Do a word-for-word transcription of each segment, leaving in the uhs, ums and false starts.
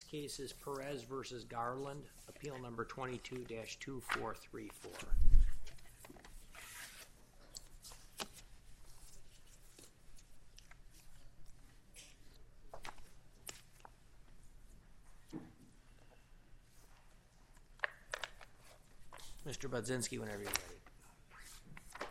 Case is Perez versus Garland, appeal number twenty-two dash two four three four. Mister Budzinski, whenever you're ready.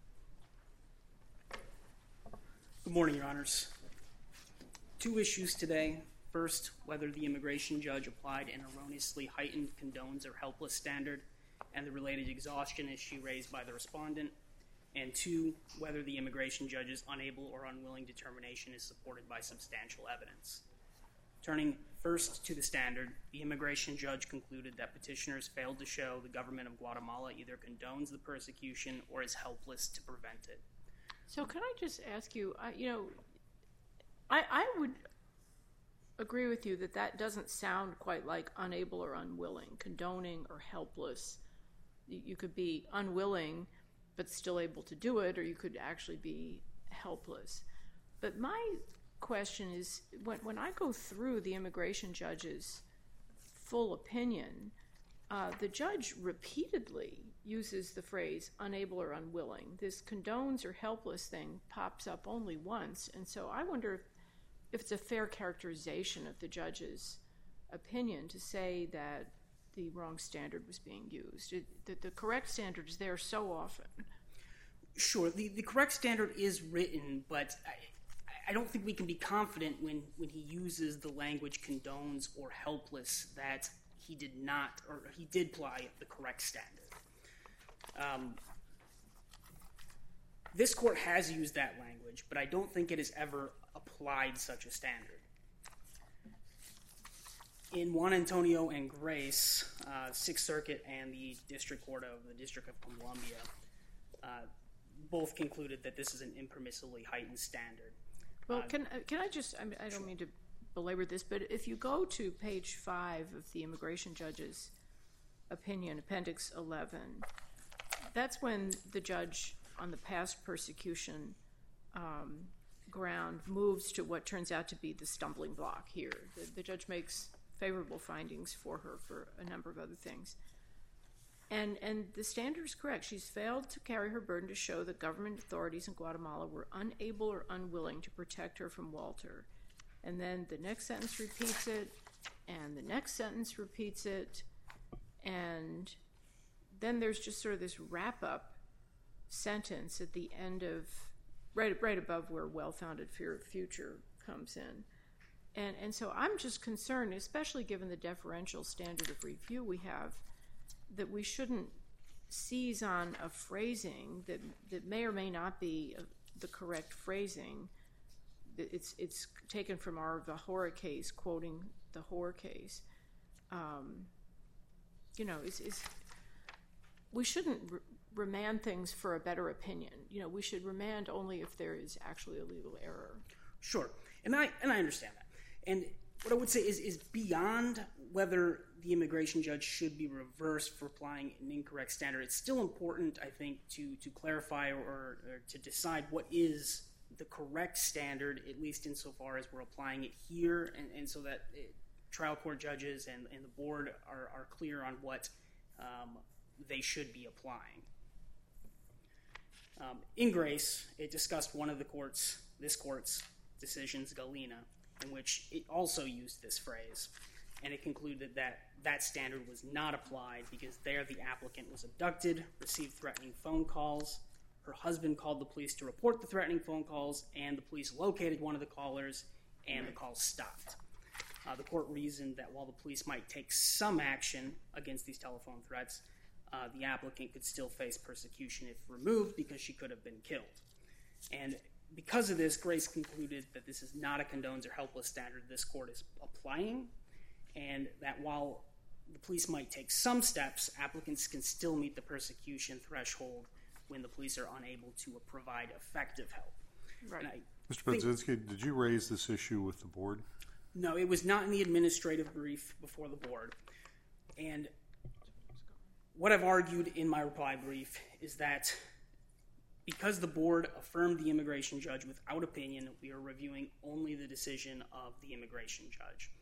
Good morning, Your Honors. Two issues today. First, whether the immigration judge applied an erroneously heightened condones or helpless standard and the related exhaustion issue raised by the respondent. And two, whether the immigration judge's unable or unwilling determination is supported by substantial evidence. Turning first to the standard, the immigration judge concluded that petitioners failed to show the government of Guatemala either condones the persecution or is helpless to prevent it. So can I just ask you, uh, you know, I, I would agree with you that that doesn't sound quite like unable or unwilling, condoning or helpless. You could be unwilling but still able to do it, or you could actually be helpless. But my question is, when, when I go through the immigration judge's full opinion, uh, the judge repeatedly uses the phrase unable or unwilling. This condones or helpless thing pops up only once, and so I wonder if, if it's a fair characterization of the judge's opinion to say that the wrong standard was being used. It, the, the correct standard is there so often. Sure, the, the correct standard is written, but I, I don't think we can be confident when, when he uses the language condones or helpless that he did not, or he did apply the correct standard. Um, this court has used that language, but I don't think it has ever applied such a standard. In Juan Antonio and Grace, uh, Sixth Circuit and the District Court of the District of Columbia uh, both concluded that this is an impermissibly heightened standard. Well, uh, can, can I just, I, mean, I don't mean to belabor this, but if you go to page five of the immigration judge's opinion, Appendix eleven, that's when the judge on the past persecution um, ground moves to what turns out to be the stumbling block here. The, the judge makes favorable findings for her for a number of other things. And, and the standard is correct. She's failed to carry her burden to show that government authorities in Guatemala were unable or unwilling to protect her from Walter. And then the next sentence repeats it, and the next sentence repeats it, and then there's just sort of this wrap-up sentence at the end of, right, right above where well-founded fear of future comes in. And, and so I'm just concerned, especially given the deferential standard of review we have, that we shouldn't seize on a phrasing that, that may or may not be a, the correct phrasing. It's, it's taken from our Vahora case, quoting the Hoare case. Um, you know, it's, it's, we shouldn't re remand things for a better opinion. You know, we should remand only if there is actually a legal error. Sure, and I, and I understand that. And what I would say is, is beyond whether the immigration judge should be reversed for applying an incorrect standard, it's still important, I think, to, to clarify or, or to decide what is the correct standard, at least insofar as we're applying it here, and, and so that it, trial court judges and, and the board are, are clear on what um, they should be applying. Um, in Grace, it discussed one of the court's, this court's decisions, Galena, in which it also used this phrase, and it concluded that that standard was not applied because there the applicant was abducted, received threatening phone calls, her husband called the police to report the threatening phone calls, and the police located one of the callers, and the call stopped. Uh, the court reasoned that while the police might take some action against these telephone threats, uh, the applicant could still face persecution if removed because she could have been killed. And because of this, Grace concluded that this is not a condones or helpless standard this court is applying, and that while the police might take some steps, applicants can still meet the persecution threshold when the police are unable to provide effective help. Right. I Mister Budzinski, did you raise this issue with the board? No, it was not in the administrative brief before the board. And what I've argued in my reply brief is that because the board affirmed the immigration judge without opinion, we are reviewing only the decision of the immigration judge.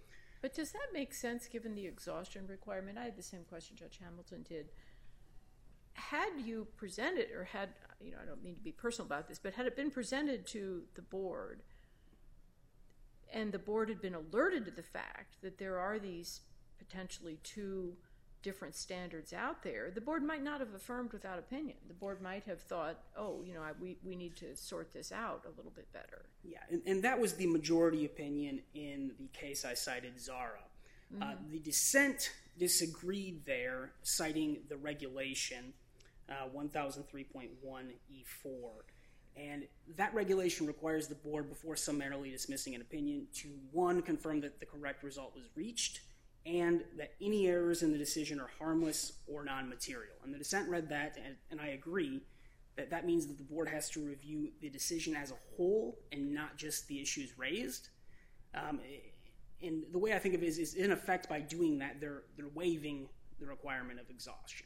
But does that make sense given the exhaustion requirement? I had the same question Judge Hamilton did. Had you presented, or had, you know, I don't mean to be personal about this, but had it been presented to the board and the board had been alerted to the fact that there are these potentially two different standards out there, the board might not have affirmed without opinion. The board might have thought, oh, you know, I, we, we need to sort this out a little bit better. Yeah, and, and that was the majority opinion in the case I cited, Zara. Mm-hmm. Uh, the dissent disagreed there, citing the regulation uh, one thousand three point one E four. And that regulation requires the board, before summarily dismissing an opinion, to, one, confirm that the correct result was reached, and that any errors in the decision are harmless or non-material. And the dissent read that, and, and I agree, that that means that the board has to review the decision as a whole and not just the issues raised. Um, and the way I think of it is, is, in effect, by doing that, they're, they're waiving the requirement of exhaustion.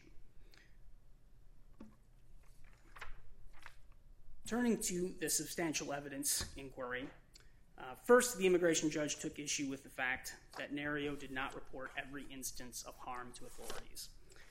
Turning to the substantial evidence inquiry, uh, first, the immigration judge took issue with the fact that Nerio did not report every instance of harm to authorities.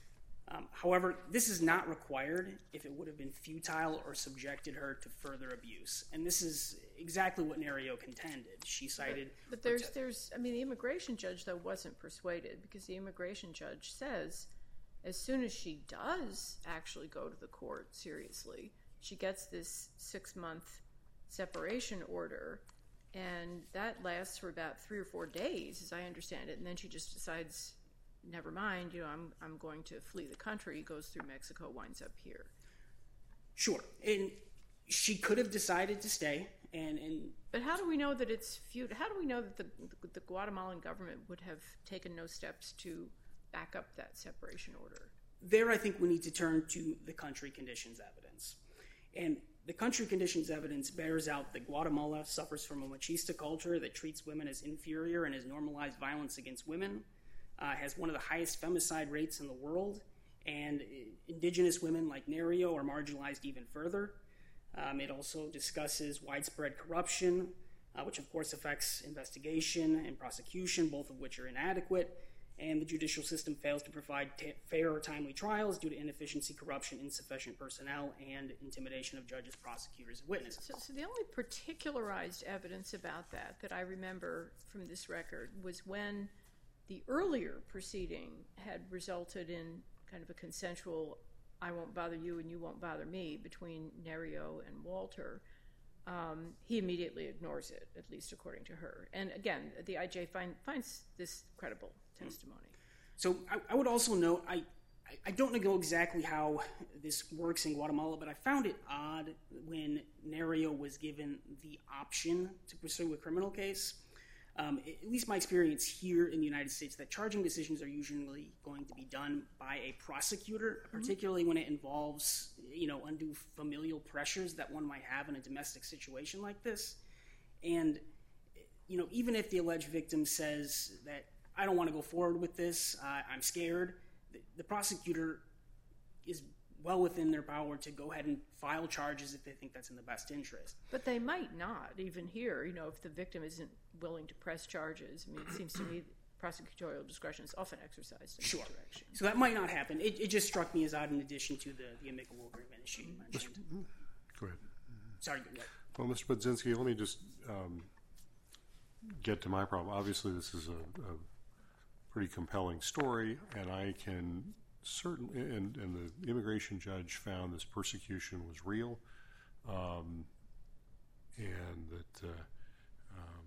Um, however, this is not required if it would have been futile or subjected her to further abuse. And this is exactly what Nerio contended. She cited... But, but there's, there's, I mean, the immigration judge, though, wasn't persuaded, because the immigration judge says as soon as she does actually go to the court seriously, she gets this six-month separation order, and that lasts for about three or four days, as I understand it, and then she just decides, never mind, you know, I'm I'm going to flee the country, goes through Mexico, winds up here. Sure, and she could have decided to stay, and... and but how do we know that it's futile? How do we know that the, the Guatemalan government would have taken no steps to back up that separation order? There, I think we need to turn to the country conditions evidence. And the country conditions evidence bears out that Guatemala suffers from a machista culture that treats women as inferior and has normalized violence against women, uh, has one of the highest femicide rates in the world, and indigenous women like Nerio are marginalized even further. Um, it also discusses widespread corruption, uh, which of course affects investigation and prosecution, both of which are inadequate. And the judicial system fails to provide t- fair or timely trials due to inefficiency, corruption, insufficient personnel, and intimidation of judges, prosecutors, and witnesses. So, so the only particularized evidence about that that I remember from this record was when the earlier proceeding had resulted in kind of a consensual, I won't bother you and you won't bother me, between Nerio and Walter. Um, he immediately ignores it, at least according to her. And again, the I J find, finds this credible testimony. So I, I would also note, I, I don't know exactly how this works in Guatemala, but I found it odd when Nerio was given the option to pursue a criminal case. Um, at least my experience here in the United States, that charging decisions are usually going to be done by a prosecutor, mm-hmm. particularly when it involves, you know, undue familial pressures that one might have in a domestic situation like this. And, you know, even if the alleged victim says that, I don't want to go forward with this, uh, I'm scared, the, the prosecutor is well within their power to go ahead and file charges if they think that's in the best interest. But they might not, even here, you know, if the victim isn't willing to press charges. I mean, it seems to me prosecutorial discretion is often exercised in sure. that direction. So that might not happen. It, it just struck me as odd in addition to the, the amicable agreement issue you mentioned. Go ahead. Sorry, go ahead. Well, Mister Budzinski, let me just um, get to my problem. Obviously, this is a, a pretty compelling story, and I can certainly, and, and the immigration judge found this persecution was real, um, and that uh, um,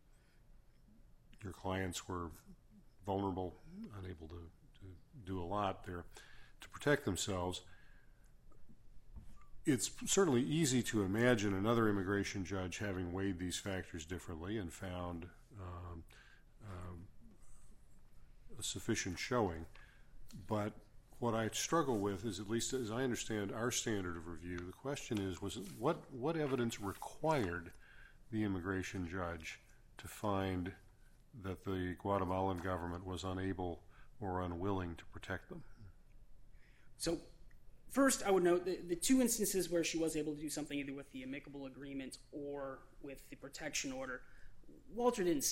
your clients were vulnerable, unable to, to do a lot there to protect themselves. It's certainly easy to imagine another immigration judge having weighed these factors differently and found um, um, a sufficient showing. But what I struggle with is, at least as I understand our standard of review, the question is, was it, what, what evidence required the immigration judge to find that the Guatemalan government was unable or unwilling to protect them? So, first, I would note the, the two instances where she was able to do something either with the amicable agreement or with the protection order, Walter didn't stop.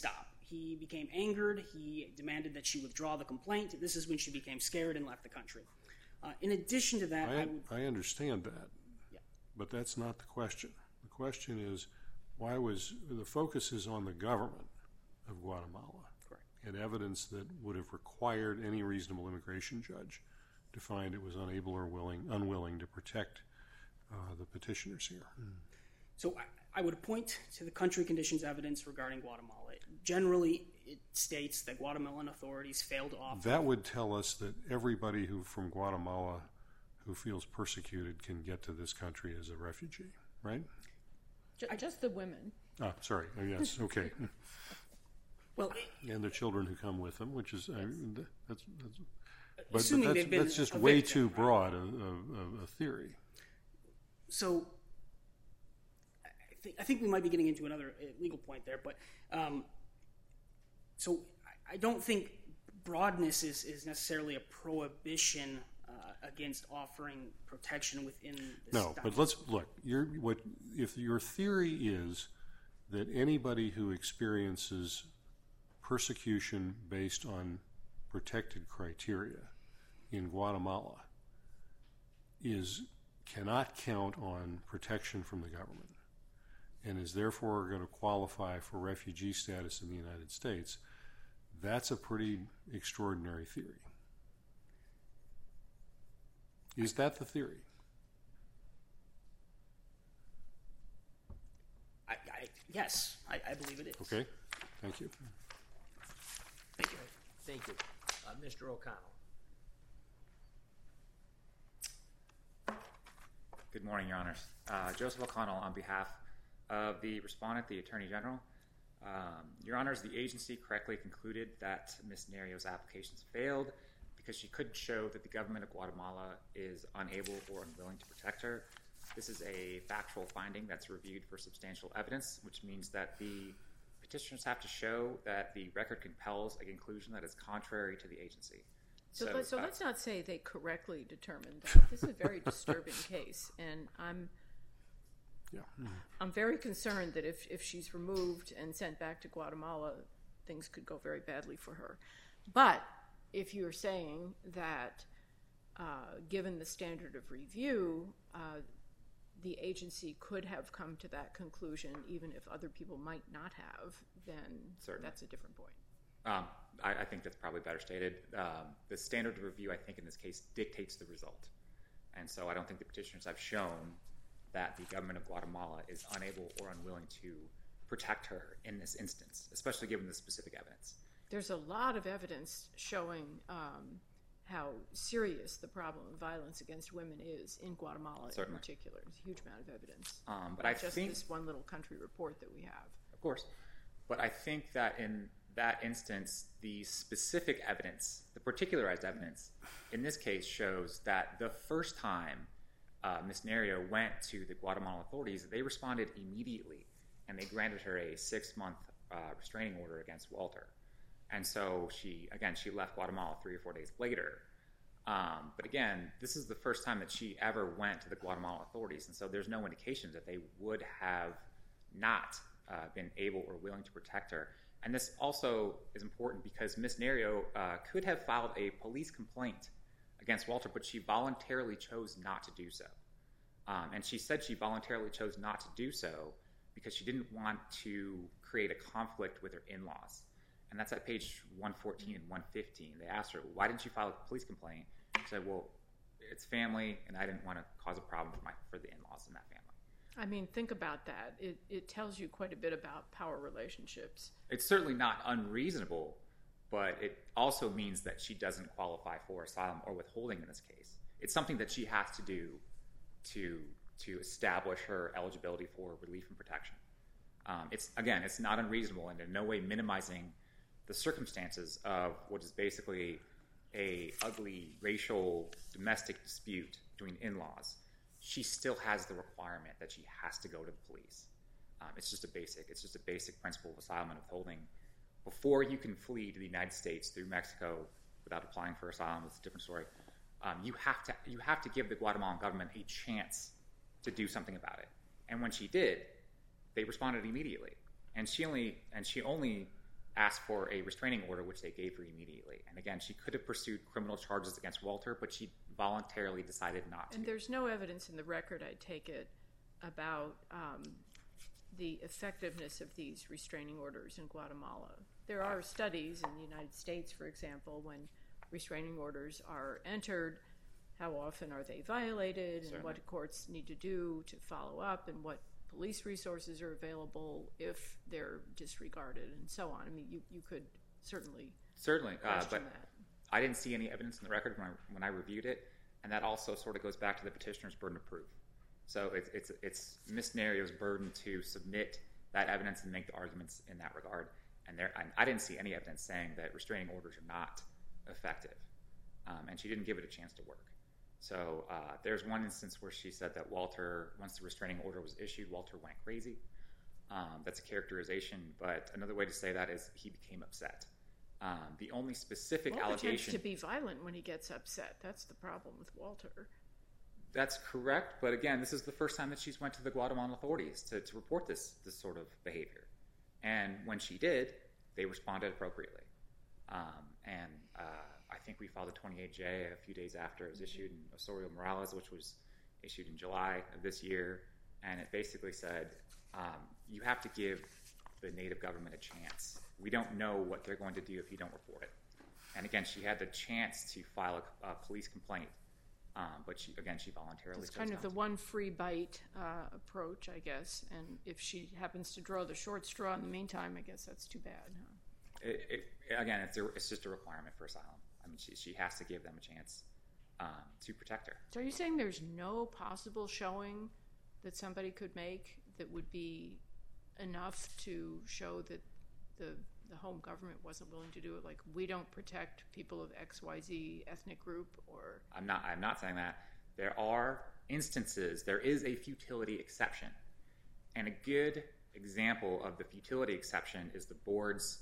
he became angered. He demanded that she withdraw the complaint. This is when she became scared and left the country. Uh, in addition to that, I, I, would, I understand that, yeah. but that's not the question. The question is, why was the focus is on the government of Guatemala Correct. and evidence that would have required any reasonable immigration judge to find it was unable or willing, unwilling to protect uh, the petitioners here. Mm. So I, I would point to the country conditions evidence regarding Guatemala. Generally, it states that Guatemalan authorities failed to offer. That would tell us that everybody who from Guatemala who feels persecuted can get to this country as a refugee, right? Just the women. Ah, sorry. Oh, yes. Okay. Well, and the children who come with them, which is I mean, that's, that's but, assuming but that's, they've been that's just a way victim, too right? broad a, a, a theory. So I, th- I think we might be getting into another uh, legal point there, but um, so I, I don't think broadness is, is necessarily a prohibition uh, against offering protection within the No, but let's look. Your what if your theory is that anybody who experiences persecution based on protected criteria in Guatemala is cannot count on protection from the government and is therefore going to qualify for refugee status in the United States, that's a pretty extraordinary theory. Is that the theory? I, I, yes, I, I believe it is. Okay, thank you. Thank you. Thank you. Uh, Mister O'Connell. Good morning, Your Honors. Uh, Joseph O'Connell on behalf of the respondent, the Attorney General. Um, Your Honors, the agency correctly concluded that Miz Nerio's applications failed because she couldn't show that the government of Guatemala is unable or unwilling to protect her. This is a factual finding that's reviewed for substantial evidence, which means that the petitioners have to show that the record compels a conclusion that is contrary to the agency. So, So, let, so uh, let's not say they correctly determined that. This is a very disturbing case, and I'm Yeah. I'm very concerned that if, if she's removed and sent back to Guatemala, things could go very badly for her. But if you're saying that uh, given the standard of review, uh, the agency could have come to that conclusion even if other people might not have, then Certainly. That's a different point. Um, I, I think that's probably better stated. Um, the standard of review, I think, in this case, dictates the result. And so I don't think the petitioners have shown that the government of Guatemala is unable or unwilling to protect her in this instance, especially given the specific evidence. There's a lot of evidence showing um, how serious the problem of violence against women is in Guatemala Certainly. in particular. There's a huge amount of evidence. Um, but Not I just think, this one little country report that we have. of course, but I think that in that instance, the specific evidence, the particularized evidence, in this case shows that the first time uh, Miz Nerio went to the Guatemalan authorities, they responded immediately, and they granted her a six-month uh, restraining order against Walter. And so she, again, she left Guatemala three or four days later. Um, but again, this is the first time that she ever went to the Guatemalan authorities, and so there's no indication that they would have not uh, been able or willing to protect her. And this also is important because Miz Nerio uh, could have filed a police complaint against Walter, but she voluntarily chose not to do so. Um, and she said she voluntarily chose not to do so because she didn't want to create a conflict with her in-laws. And that's at page one fourteen and one fifteen. They asked her, why didn't you file a police complaint? She said, well, it's family, and I didn't want to cause a problem for, my, for the in-laws in that family. I mean, think about that. It, it tells you quite a bit about power relationships. It's certainly not unreasonable, but it also means that she doesn't qualify for asylum or withholding in this case. It's something that she has to do to, to establish her eligibility for relief and protection. Um, it's again, it's not unreasonable and in no way minimizing the circumstances of what is basically a ugly racial domestic dispute between in-laws. She still has the requirement that she has to go to the police. Um, it's just a basic, it's just a basic principle of asylum and withholding. Before you can flee to the United States through Mexico without applying for asylum, it's a different story. Um, you have to, you have to give the Guatemalan government a chance to do something about it. And when she did, they responded immediately. And she only, and she only asked for a restraining order, which they gave her immediately. And again, she could have pursued criminal charges against Walter, but she voluntarily decided not to. And there's no evidence in the record, I take it, about um, the effectiveness of these restraining orders in Guatemala. There are studies in the United States, for example, when restraining orders are entered, how often are they violated, and Certainly. what courts need to do to follow up, and what police resources are available if they're disregarded, and so on. I mean, you, you could certainly Certainly, uh, question but that. I didn't see any evidence in the record when I, when I reviewed it, and that also sort of goes back to the petitioner's burden of proof. So it's it's it's Miz Nerio's burden to submit that evidence and make the arguments in that regard. And there, I, I didn't see any evidence saying that restraining orders are not effective, um, and she didn't give it a chance to work. So uh, there's one instance where she said that Walter, once the restraining order was issued, Walter went crazy. Um, that's a characterization, but another way to say that is he became upset. Um, the only specific Walter tends allegation to be violent when he gets upset. That's the problem with Walter. That's correct, but again, this is the first time that she's went to the Guatemalan authorities to, to report this this sort of behavior. And when she did, they responded appropriately. Um, and uh, I think we filed a twenty-eight J a few days after it was issued in Osorio Morales, which was issued in July of this year. And it basically said, um, you have to give the native government a chance. We don't know what they're going to do if you don't report it. And again, she had the chance to file a, a police complaint. Um, but she, again, she voluntarily It's chose kind of not the to. one free bite uh, approach, I guess. And if she happens to draw the short straw in the meantime, I guess that's too bad. Huh? It, it, again, it's, a, it's just a requirement for asylum. I mean, she, she has to give them a chance um, to protect her. So are you saying there's no possible showing that somebody could make that would be enough to show that the the home government wasn't willing to do it? Like, we don't protect people of X Y Z ethnic group, or... I'm not, I'm not saying that. There are instances, there is a futility exception. And a good example of the futility exception is the board's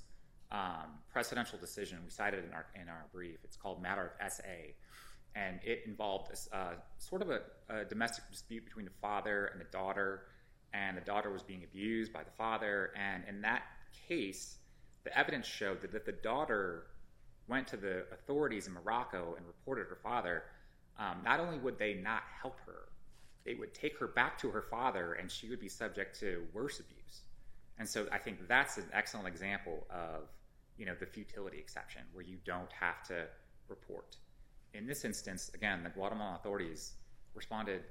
um, precedential decision. We cited it in our, in our brief. It's called Matter of S A. And it involved a, uh, sort of a, a domestic dispute between the father and the daughter. And the daughter was being abused by the father. And in that case, the evidence showed that if the daughter went to the authorities in Morocco and reported her father, um, not only would they not help her, they would take her back to her father and she would be subject to worse abuse. And so I think that's an excellent example of, you know, the futility exception where you don't have to report. In this instance, again, the Guatemalan authorities responded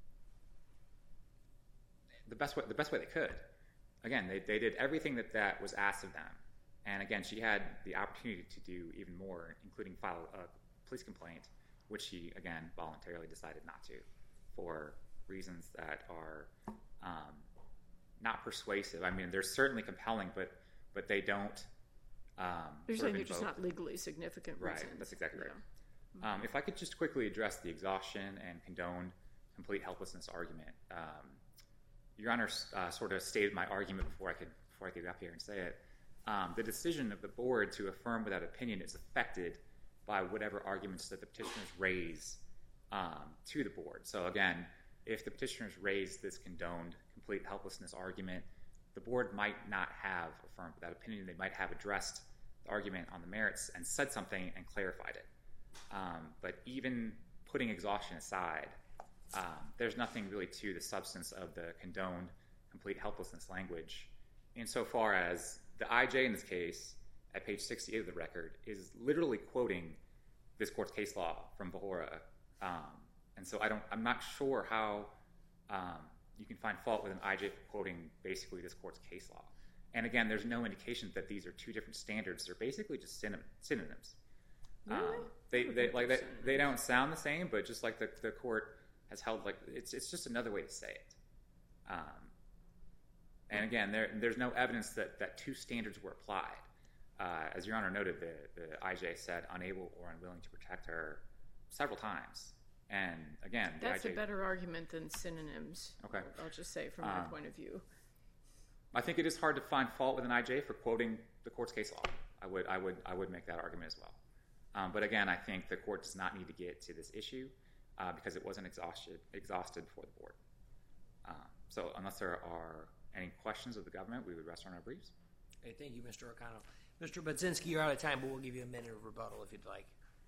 the best way, the best way they could. Again, they, they did everything that, that was asked of them. And again, she had the opportunity to do even more, including file a police complaint, which she, again, voluntarily decided not to for reasons that are um, not persuasive. I mean, they're certainly compelling, but but they don't um, You're sort saying of they're just invoke- not legally significant reasons. Right, that's exactly right. Yeah. Um, if I could just quickly address the exhaustion and condone complete helplessness argument. Um, Your Honor uh, sort of stated my argument before I could before I could get up here and say it. Um, the decision of the board to affirm without opinion is affected by whatever arguments that the petitioners raise um, to the board. So again, if the petitioners raise this condoned complete helplessness argument, the board might not have affirmed without opinion. They might have addressed the argument on the merits and said something and clarified it. Um, but even putting exhaustion aside, um, there's nothing really to the substance of the condoned complete helplessness language insofar as the I J in this case, at page sixty-eight of the record, is literally quoting this court's case law from Bahora. Um, and so I don't, I'm not sure how um, you can find fault with an I J for quoting basically this court's case law. And again, there's no indication that these are two different standards. They're basically just synonym, synonyms. Really? Um, they, they, like, they, they don't sound the same, but just like the, the court has held, like, it's, it's just another way to say it. Um, And again, there, there's no evidence that, that two standards were applied. Uh, as Your Honor noted, the, the I J said unable or unwilling to protect her several times. And again, the That's I J, a better argument than synonyms. Okay. I'll just say from my Um, point of view. I think it is hard to find fault with an I J for quoting the court's case law. I would, I would, I would make that argument as well. Um, but again, I think the court does not need to get to this issue uh, because it wasn't exhausted, exhausted before the board. Uh, so unless there are any questions of the government, we would rest on our briefs. Okay, thank you, Mister O'Connell. Mister Budzinski, you're out of time, but we'll give you a minute of rebuttal if you'd like.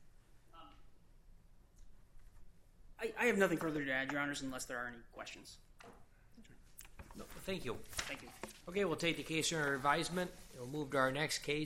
I, I have nothing further to add, Your Honors, unless there are any questions. No, thank you. Thank you. Okay, we'll take the case under advisement. We'll move to our next case.